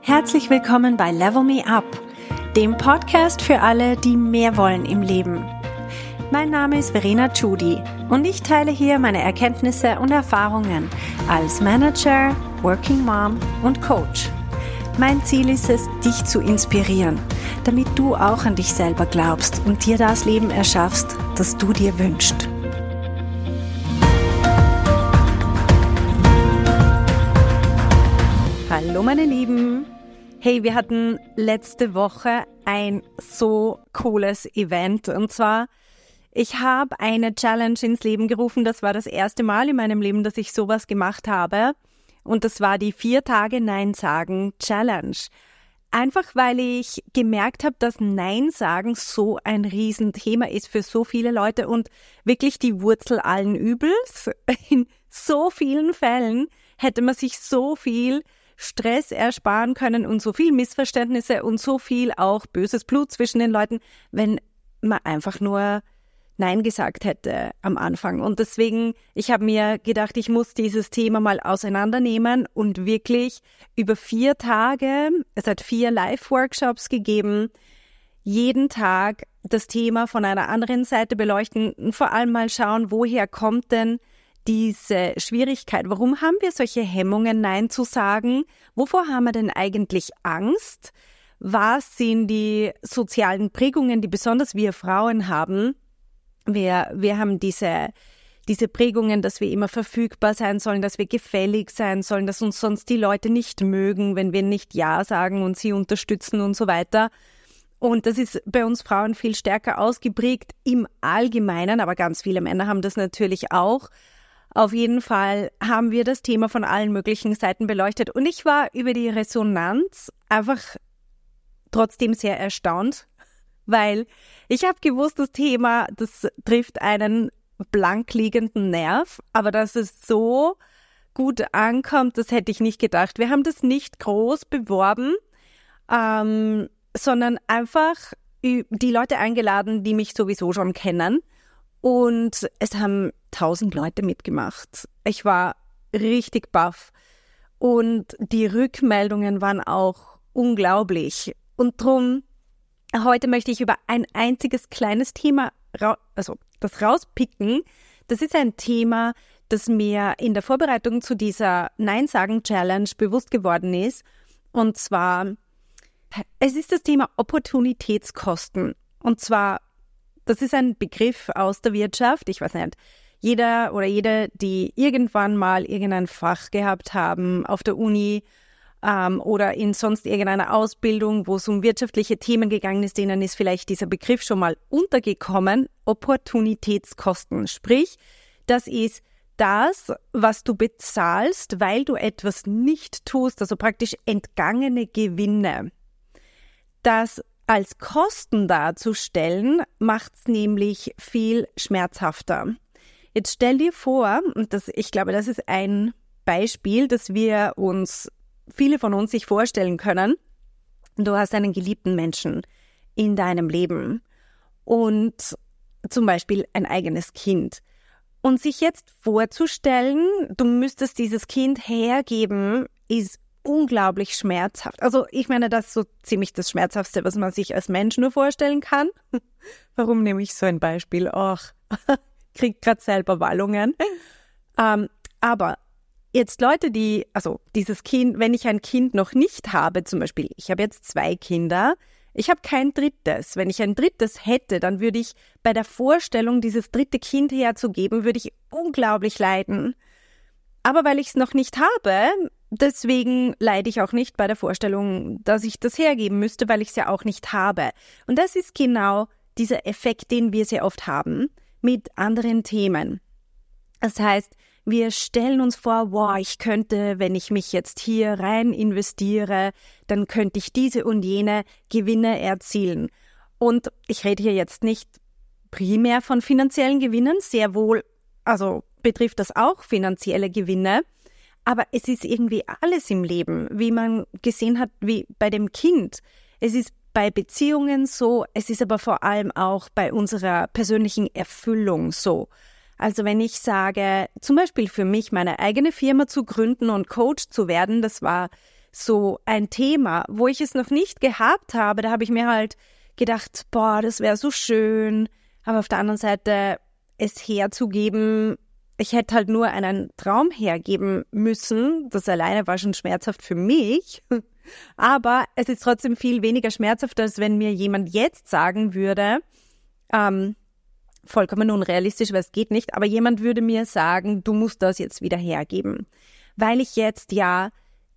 Herzlich willkommen bei Level Me Up, dem Podcast für alle, die mehr wollen im Leben. Mein Name ist Verena Tschudi und ich teile hier meine Erkenntnisse und Erfahrungen als Manager, Working Mom und Coach. Mein Ziel ist es, dich zu inspirieren, damit du auch an dich selber glaubst und dir das Leben erschaffst, das du dir wünschst. Hallo meine Lieben! Hey, wir hatten letzte Woche ein so cooles Event und zwar, ich habe eine Challenge ins Leben gerufen. Das war das erste Mal in meinem Leben, dass ich sowas gemacht habe und das war die 4 Tage Nein sagen Challenge. Einfach weil ich gemerkt habe, dass Nein sagen so ein Riesenthema ist für so viele Leute und wirklich die Wurzel allen Übels. In so vielen Fällen hätte man sich so viel Stress ersparen können und so viel Missverständnisse und so viel auch böses Blut zwischen den Leuten, wenn man einfach nur Nein gesagt hätte am Anfang. Und deswegen, ich habe mir gedacht, ich muss dieses Thema mal auseinandernehmen und wirklich über 4 Tage, es hat 4 Live-Workshops gegeben, jeden Tag das Thema von einer anderen Seite beleuchten und vor allem mal schauen, woher kommt denn diese Schwierigkeit? Warum haben wir solche Hemmungen, Nein zu sagen? Wovor haben wir denn eigentlich Angst? Was sind die sozialen Prägungen, die besonders wir Frauen haben? Wir haben diese Prägungen, dass wir immer verfügbar sein sollen, dass wir gefällig sein sollen, dass uns sonst die Leute nicht mögen, wenn wir nicht Ja sagen und sie unterstützen und so weiter. Und das ist bei uns Frauen viel stärker ausgeprägt im Allgemeinen, aber ganz viele Männer haben das natürlich auch. Auf jeden Fall haben wir das Thema von allen möglichen Seiten beleuchtet und ich war über die Resonanz einfach trotzdem sehr erstaunt, weil ich habe gewusst, das Thema, das trifft einen blank liegenden Nerv, aber dass es so gut ankommt, das hätte ich nicht gedacht. Wir haben das nicht groß beworben, sondern einfach die Leute eingeladen, die mich sowieso schon kennen. Und es haben 1000 Leute mitgemacht. Ich war richtig baff. Und die Rückmeldungen waren auch unglaublich. Und drum, heute möchte ich über ein einziges kleines Thema, das rauspicken. Das ist ein Thema, das mir in der Vorbereitung zu dieser Nein-Sagen-Challenge bewusst geworden ist. Und zwar, es ist das Thema Opportunitätskosten. Und zwar, das ist ein Begriff aus der Wirtschaft. Ich weiß nicht, jeder oder jede, die irgendwann mal irgendein Fach gehabt haben auf der Uni oder in sonst irgendeiner Ausbildung, wo es um wirtschaftliche Themen gegangen ist, denen ist vielleicht dieser Begriff schon mal untergekommen. Opportunitätskosten. Sprich, das ist das, was du bezahlst, weil du etwas nicht tust, also praktisch entgangene Gewinne. Das als Kosten darzustellen, macht es nämlich viel schmerzhafter. Jetzt stell dir vor, und ich glaube, das ist ein Beispiel, das viele von uns sich vorstellen können. Du hast einen geliebten Menschen in deinem Leben und zum Beispiel ein eigenes Kind. Und sich jetzt vorzustellen, du müsstest dieses Kind hergeben, ist unglaublich schmerzhaft. Also ich meine, das ist so ziemlich das Schmerzhaftste, was man sich als Mensch nur vorstellen kann. Warum nehme ich so ein Beispiel? Ach, krieg gerade selber Wallungen. Aber jetzt Leute, dieses Kind, wenn ich ein Kind noch nicht habe, zum Beispiel, ich habe jetzt 2 Kinder, ich habe kein drittes. Wenn ich ein drittes hätte, dann würde ich bei der Vorstellung, dieses dritte Kind herzugeben, würde ich unglaublich leiden. Aber weil ich es noch nicht habe, deswegen leide ich auch nicht bei der Vorstellung, dass ich das hergeben müsste, weil ich es ja auch nicht habe. Und das ist genau dieser Effekt, den wir sehr oft haben mit anderen Themen. Das heißt, wir stellen uns vor, wow, ich könnte, wenn ich mich jetzt hier rein investiere, dann könnte ich diese und jene Gewinne erzielen. Und ich rede hier jetzt nicht primär von finanziellen Gewinnen, sehr wohl, also betrifft das auch finanzielle Gewinne, aber es ist irgendwie alles im Leben, wie man gesehen hat, wie bei dem Kind. Es ist bei Beziehungen so, es ist aber vor allem auch bei unserer persönlichen Erfüllung so. Also wenn ich sage, zum Beispiel für mich meine eigene Firma zu gründen und Coach zu werden, das war so ein Thema, wo ich es noch nicht gehabt habe. Da habe ich mir halt gedacht, boah, das wäre so schön. Aber auf der anderen Seite, es herzugeben, ich hätte halt nur einen Traum hergeben müssen. Das alleine war schon schmerzhaft für mich. Aber es ist trotzdem viel weniger schmerzhaft, als wenn mir jemand jetzt sagen würde, vollkommen unrealistisch, weil es geht nicht, aber jemand würde mir sagen, du musst das jetzt wieder hergeben. Weil ich jetzt ja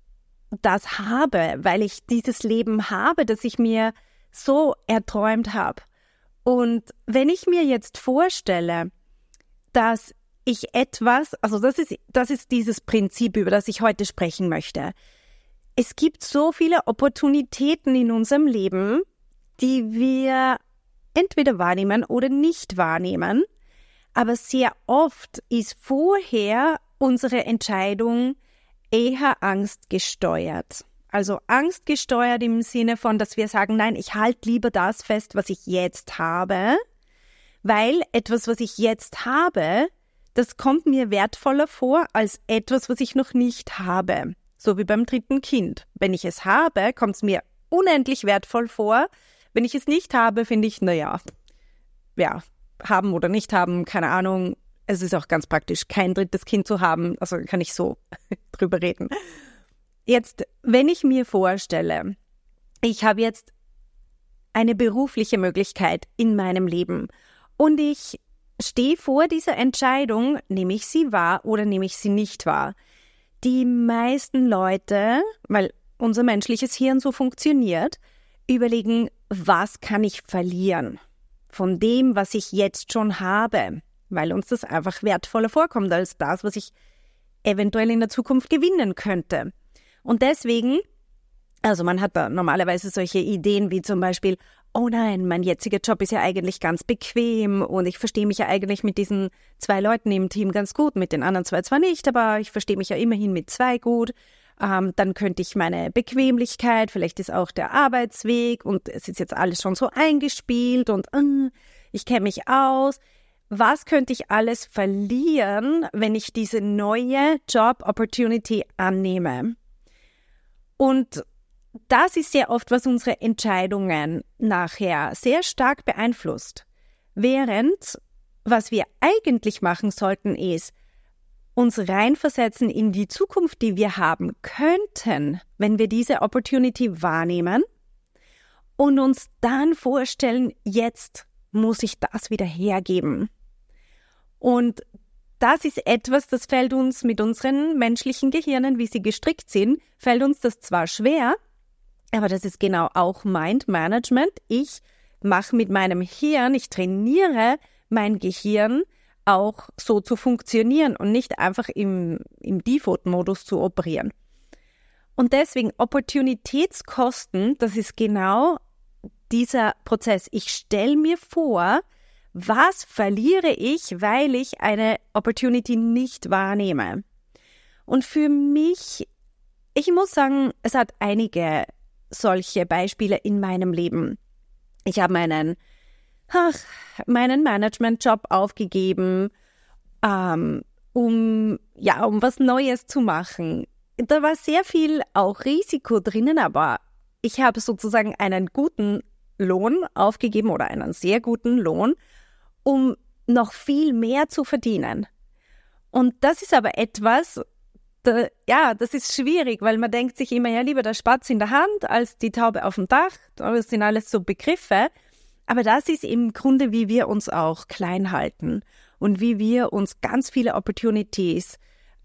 das habe, weil ich dieses Leben habe, das ich mir so erträumt habe. Und wenn ich mir jetzt vorstelle, dass ich etwas, also das ist dieses Prinzip, über das ich heute sprechen möchte. Es gibt so viele Opportunitäten in unserem Leben, die wir entweder wahrnehmen oder nicht wahrnehmen, aber sehr oft ist vorher unsere Entscheidung eher angstgesteuert. Also angstgesteuert im Sinne von, dass wir sagen, nein, ich halte lieber das fest, was ich jetzt habe, weil etwas, was ich jetzt habe, das kommt mir wertvoller vor als etwas, was ich noch nicht habe. So wie beim dritten Kind. Wenn ich es habe, kommt es mir unendlich wertvoll vor. Wenn ich es nicht habe, finde ich, naja, ja, haben oder nicht haben, keine Ahnung. Es ist auch ganz praktisch, kein drittes Kind zu haben. Also kann ich so drüber reden. Jetzt, wenn ich mir vorstelle, ich habe jetzt eine berufliche Möglichkeit in meinem Leben und ich stehe vor dieser Entscheidung, nehme ich sie wahr oder nehme ich sie nicht wahr. Die meisten Leute, weil unser menschliches Hirn so funktioniert, überlegen, was kann ich verlieren von dem, was ich jetzt schon habe, weil uns das einfach wertvoller vorkommt als das, was ich eventuell in der Zukunft gewinnen könnte. Und deswegen, also man hat da normalerweise solche Ideen wie zum Beispiel, oh nein, mein jetziger Job ist ja eigentlich ganz bequem und ich verstehe mich ja eigentlich mit diesen 2 Leuten im Team ganz gut, mit den anderen 2 zwar nicht, aber ich verstehe mich ja immerhin mit 2 gut. Dann könnte ich meine Bequemlichkeit, vielleicht ist auch der Arbeitsweg und es ist jetzt alles schon so eingespielt und ich kenne mich aus. Was könnte ich alles verlieren, wenn ich diese neue Job-Opportunity annehme? Und das ist sehr oft, was unsere Entscheidungen nachher sehr stark beeinflusst. Während, was wir eigentlich machen sollten, ist, uns reinversetzen in die Zukunft, die wir haben könnten, wenn wir diese Opportunity wahrnehmen und uns dann vorstellen, jetzt muss ich das wieder hergeben. Und das ist etwas, das fällt uns mit unseren menschlichen Gehirnen, wie sie gestrickt sind, fällt uns das zwar schwer, aber das ist genau auch Mind Management. Ich mache mit meinem Hirn, ich trainiere mein Gehirn auch so zu funktionieren und nicht einfach im Default-Modus zu operieren. Und deswegen Opportunitätskosten, das ist genau dieser Prozess. Ich stelle mir vor, was verliere ich, weil ich eine Opportunity nicht wahrnehme. Und für mich, ich muss sagen, es hat einige solche Beispiele in meinem Leben. Ich habe meinen Management-Job aufgegeben, um was Neues zu machen. Da war sehr viel auch Risiko drinnen, aber ich habe sozusagen einen guten Lohn aufgegeben oder einen sehr guten Lohn, um noch viel mehr zu verdienen. Und das ist aber etwas, das ist schwierig, weil man denkt sich immer, ja, lieber der Spatz in der Hand als die Taube auf dem Dach. Das sind alles so Begriffe. Aber das ist im Grunde, wie wir uns auch klein halten und wie wir uns ganz viele Opportunities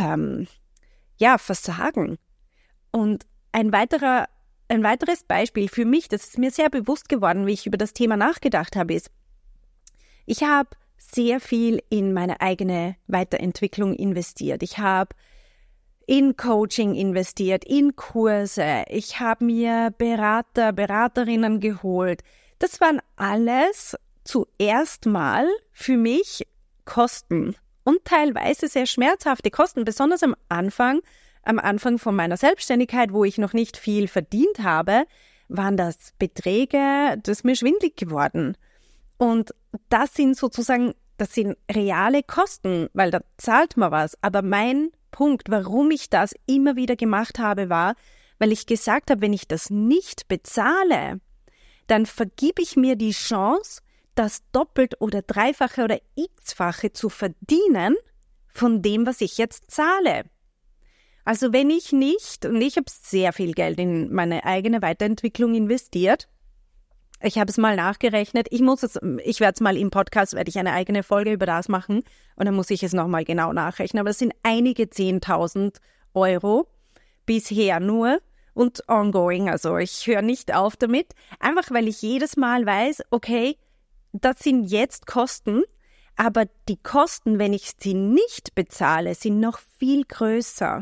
versagen. Und ein weiteres Beispiel für mich, das ist mir sehr bewusst geworden, wie ich über das Thema nachgedacht habe, ist, ich habe sehr viel in meine eigene Weiterentwicklung investiert. Ich habe in Coaching investiert, in Kurse. Ich habe mir Beraterinnen geholt. Das waren alles zuerst mal für mich Kosten und teilweise sehr schmerzhafte Kosten, besonders am Anfang von meiner Selbstständigkeit, wo ich noch nicht viel verdient habe, waren das Beträge, das ist mir schwindelig geworden. Und das sind reale Kosten, weil da zahlt man was. Aber mein Punkt, warum ich das immer wieder gemacht habe, war, weil ich gesagt habe, wenn ich das nicht bezahle, dann vergib ich mir die Chance, das doppelt oder dreifache oder x-fache zu verdienen von dem, was ich jetzt zahle. Also wenn ich nicht, und ich habe sehr viel Geld in meine eigene Weiterentwicklung investiert, ich habe es mal nachgerechnet, ich werde es mal im Podcast, werde ich eine eigene Folge über das machen und dann muss ich es nochmal genau nachrechnen, aber es sind einige 10.000 Euro bisher nur und ongoing, also ich höre nicht auf damit, einfach weil ich jedes Mal weiß, okay, das sind jetzt Kosten, aber die Kosten, wenn ich sie nicht bezahle, sind noch viel größer.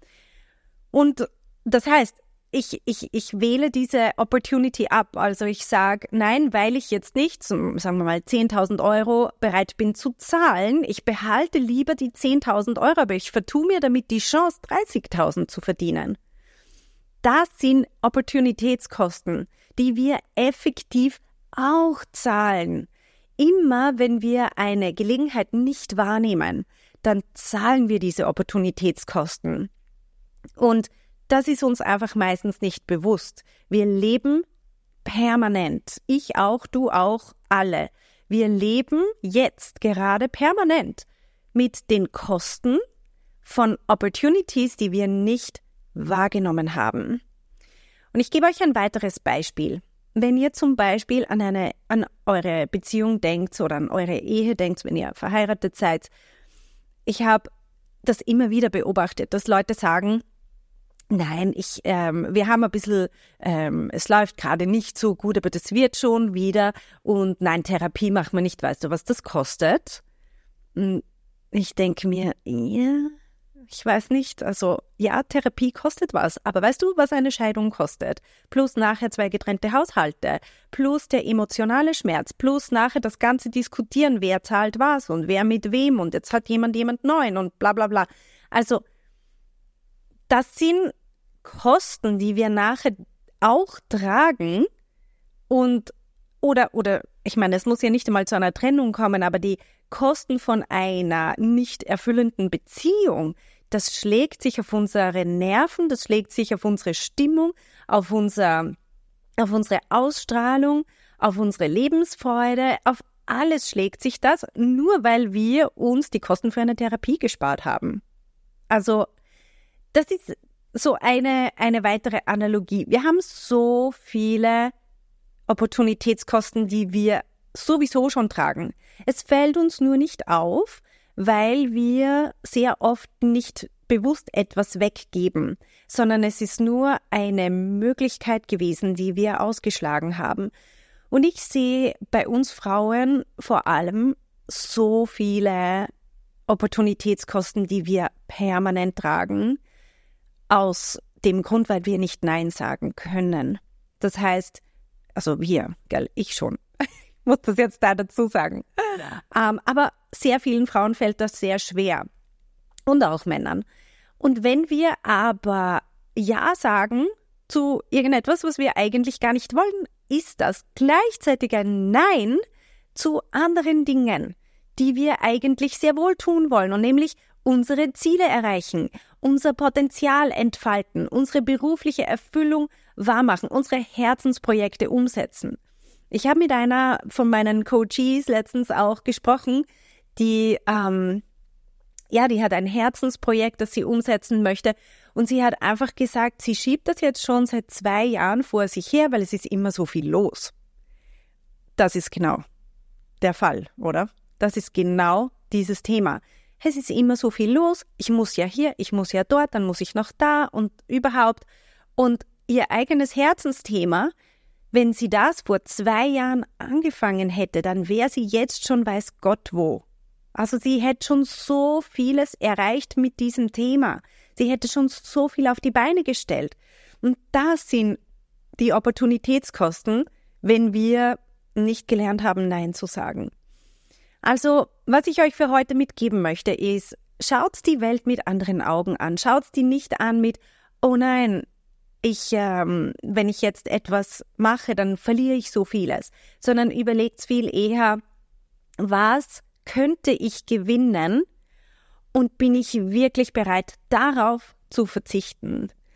Und das heißt, ich wähle diese Opportunity ab. Also ich sage, nein, weil ich jetzt nicht, sagen wir mal 10.000 Euro bereit bin zu zahlen, ich behalte lieber die 10.000 Euro, aber ich vertue mir damit die Chance, 30.000 zu verdienen. Das sind Opportunitätskosten, die wir effektiv auch zahlen. Immer wenn wir eine Gelegenheit nicht wahrnehmen, dann zahlen wir diese Opportunitätskosten. Und das ist uns einfach meistens nicht bewusst. Wir leben permanent. Ich auch, du auch, alle. Wir leben jetzt gerade permanent mit den Kosten von Opportunities, die wir nicht wahrgenommen haben. Und ich gebe euch ein weiteres Beispiel. Wenn ihr zum Beispiel an eure Beziehung denkt oder an eure Ehe denkt, wenn ihr verheiratet seid, ich habe das immer wieder beobachtet, dass Leute sagen, nein, wir haben ein bisschen, es läuft gerade nicht so gut, aber das wird schon wieder und nein, Therapie machen wir nicht, weißt du, was das kostet? Ich denke mir, ja, ich weiß nicht, also ja, Therapie kostet was, aber weißt du, was eine Scheidung kostet? Plus nachher 2 getrennte Haushalte, plus der emotionale Schmerz, plus nachher das ganze Diskutieren, wer zahlt was und wer mit wem und jetzt hat jemand neuen und bla bla bla. Also das sind Kosten, die wir nachher auch tragen und oder ich meine, es muss ja nicht einmal zu einer Trennung kommen, aber die Kosten von einer nicht erfüllenden Beziehung, das schlägt sich auf unsere Nerven, das schlägt sich auf unsere Stimmung, auf unsere Ausstrahlung, auf unsere Lebensfreude, auf alles schlägt sich das, nur weil wir uns die Kosten für eine Therapie gespart haben. Also das ist so eine weitere Analogie. Wir haben so viele Opportunitätskosten, die wir sowieso schon tragen. Es fällt uns nur nicht auf, weil wir sehr oft nicht bewusst etwas weggeben, sondern es ist nur eine Möglichkeit gewesen, die wir ausgeschlagen haben. Und ich sehe bei uns Frauen vor allem so viele Opportunitätskosten, die wir permanent tragen, aus dem Grund, weil wir nicht Nein sagen können. Das heißt, also wir, gell, ich schon. Ich muss das jetzt da dazu sagen. Aber sehr vielen Frauen fällt das sehr schwer. Und auch Männern. Und wenn wir aber Ja sagen zu irgendetwas, was wir eigentlich gar nicht wollen, ist das gleichzeitig ein Nein zu anderen Dingen, die wir eigentlich sehr wohl tun wollen. Und nämlich unsere Ziele erreichen, unser Potenzial entfalten, unsere berufliche Erfüllung wahrmachen, unsere Herzensprojekte umsetzen. Ich habe mit einer von meinen Coaches letztens auch gesprochen, die hat ein Herzensprojekt, das sie umsetzen möchte. Und sie hat einfach gesagt, sie schiebt das jetzt schon seit 2 Jahren vor sich her, weil es ist immer so viel los. Das ist genau der Fall, oder? Das ist genau dieses Thema. Es ist immer so viel los, ich muss ja hier, ich muss ja dort, dann muss ich noch da und überhaupt. Und ihr eigenes Herzensthema, wenn sie das vor 2 Jahren angefangen hätte, dann wäre sie jetzt schon weiß Gott wo. Also sie hätte schon so vieles erreicht mit diesem Thema. Sie hätte schon so viel auf die Beine gestellt. Und das sind die Opportunitätskosten, wenn wir nicht gelernt haben, Nein zu sagen. Also, was ich euch für heute mitgeben möchte, ist, schaut die Welt mit anderen Augen an. Schaut die nicht an mit, oh nein, wenn ich jetzt etwas mache, dann verliere ich so vieles. Sondern überlegt viel eher, was könnte ich gewinnen und bin ich wirklich bereit, darauf zu verzichten?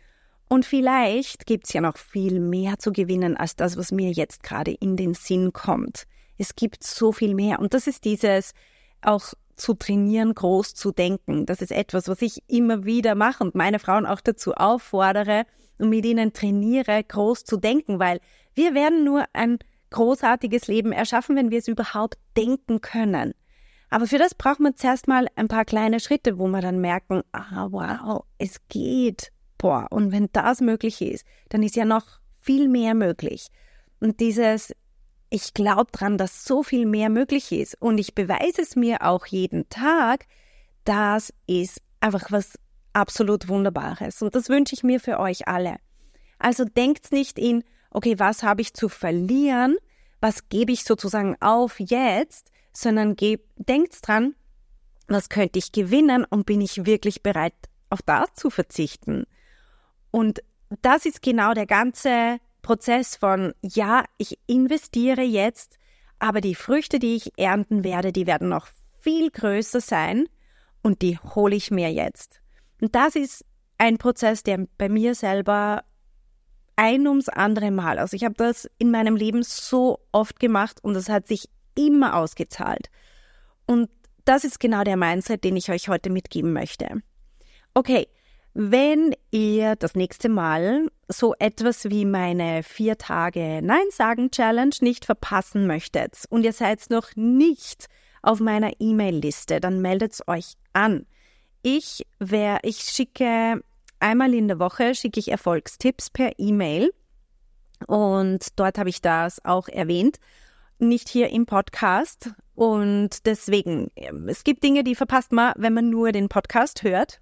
Und vielleicht gibt es ja noch viel mehr zu gewinnen als das, was mir jetzt gerade in den Sinn kommt. Es gibt so viel mehr. Und das ist dieses auch zu trainieren, groß zu denken. Das ist etwas, was ich immer wieder mache und meine Frauen auch dazu auffordere und mit ihnen trainiere, groß zu denken, weil wir werden nur ein großartiges Leben erschaffen, wenn wir es überhaupt denken können. Aber für das braucht man zuerst mal ein paar kleine Schritte, wo wir dann merken, wow, es geht. Und wenn das möglich ist, dann ist ja noch viel mehr möglich. Und ich glaube dran, dass so viel mehr möglich ist und ich beweise es mir auch jeden Tag, das ist einfach was absolut Wunderbares und das wünsche ich mir für euch alle. Also denkt nicht in, okay, was habe ich zu verlieren, was gebe ich sozusagen auf jetzt, sondern denkt dran, was könnte ich gewinnen und bin ich wirklich bereit, auf das zu verzichten. Und das ist genau der ganze Prozess von, ja, ich investiere jetzt, aber die Früchte, die ich ernten werde, die werden noch viel größer sein und die hole ich mir jetzt. Und das ist ein Prozess, der bei mir selber ein ums andere Mal, also ich habe das in meinem Leben so oft gemacht und das hat sich immer ausgezahlt. Und das ist genau der Mindset, den ich euch heute mitgeben möchte. Okay, wenn ihr das nächste Mal so etwas wie meine 4 Tage Nein-Sagen-Challenge nicht verpassen möchtet und ihr seid noch nicht auf meiner E-Mail-Liste, dann meldet euch an. Ich schicke einmal in der Woche Erfolgstipps per E-Mail und dort habe ich das auch erwähnt, nicht hier im Podcast und deswegen, es gibt Dinge, die verpasst man, wenn man nur den Podcast hört.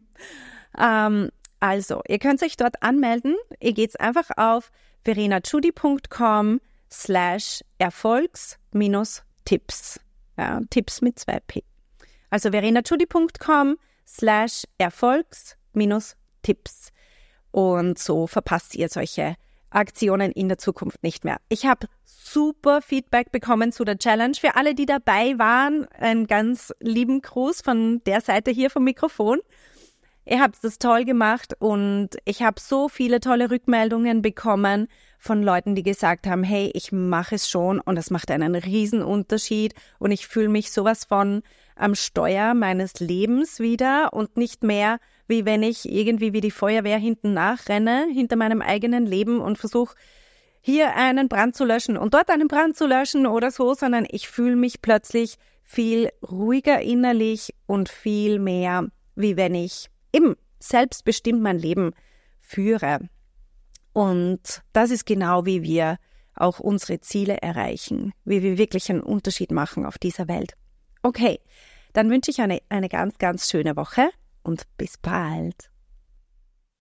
Also, ihr könnt euch dort anmelden. Ihr geht einfach auf verenachudi.com/erfolgs-tipps. Ja, Tipps mit 2P. Also verenachudi.com/erfolgs-tipps. Und so verpasst ihr solche Aktionen in der Zukunft nicht mehr. Ich habe super Feedback bekommen zu der Challenge. Für alle, die dabei waren, einen ganz lieben Gruß von der Seite hier vom Mikrofon. Ihr habt das toll gemacht und ich habe so viele tolle Rückmeldungen bekommen von Leuten, die gesagt haben, hey, ich mache es schon und es macht einen riesen Unterschied und ich fühle mich sowas von am Steuer meines Lebens wieder und nicht mehr, wie wenn ich irgendwie wie die Feuerwehr hinten nachrenne, hinter meinem eigenen Leben und versuche, hier einen Brand zu löschen und dort einen Brand zu löschen oder so, sondern ich fühle mich plötzlich viel ruhiger innerlich und viel mehr, wie wenn ich eben selbstbestimmt mein Leben führe. Und das ist genau, wie wir auch unsere Ziele erreichen, wie wir wirklich einen Unterschied machen auf dieser Welt. Okay, dann wünsche ich eine ganz, ganz schöne Woche und bis bald.